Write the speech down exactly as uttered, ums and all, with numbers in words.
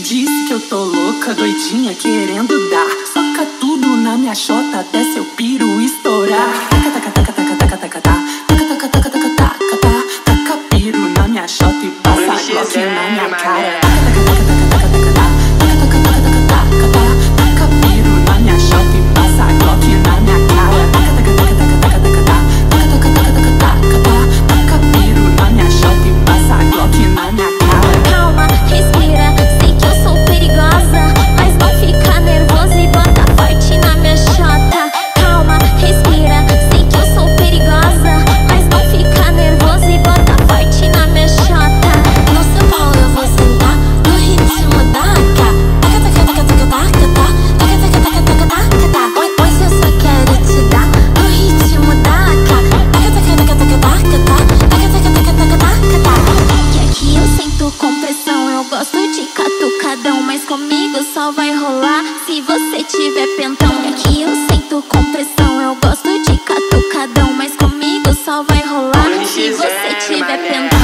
disse que eu tô louca, doidinha, querendo dar. Soca tudo na minha chota até seu piro estourar. Taca, taca, taca, taca, taca, taca, taca. Taca, taca, taca, taca, taca, taca. Taca piro na minha chota e passa Glock na minha cara. Taca, taca, taca, taca, taca, taca, taca. Taca, taca, taca, taca, taca, taca. Taca piro na minha chota e passa Glock na minha cara. Taca, taca, taca, taca, taca, taca, taca. Taca, taca, taca, taca, taca, taca. Taca piro na minha chota e passa Glock na minha cara. Calma, respira, sei que eu sou perigosa, mas não fica nervoso e bota forte na minha chota. Calma, respira, sei que eu sou perigosa, mas não fica nervoso e bota forte na minha chota. No São Paulo eu vou sentar no ritmo da A K. Taca, taca, taca, taca, taca, taca. Taca, taca, taca, taca, taca, taca. Hoje eu só quero te dar no ritmo da A K. Taca, taca, taca, taca, taca, taca. Taca, taca, taca, taca, taca, taca. Que aqui eu sinto compressão, eu gosto de catucadão, mas comigo só vai rolar se você tiver pentão. Que aqui eu sinto compressão, eu gosto de catucadão, mas comigo só vai rolar se você tiver pentão.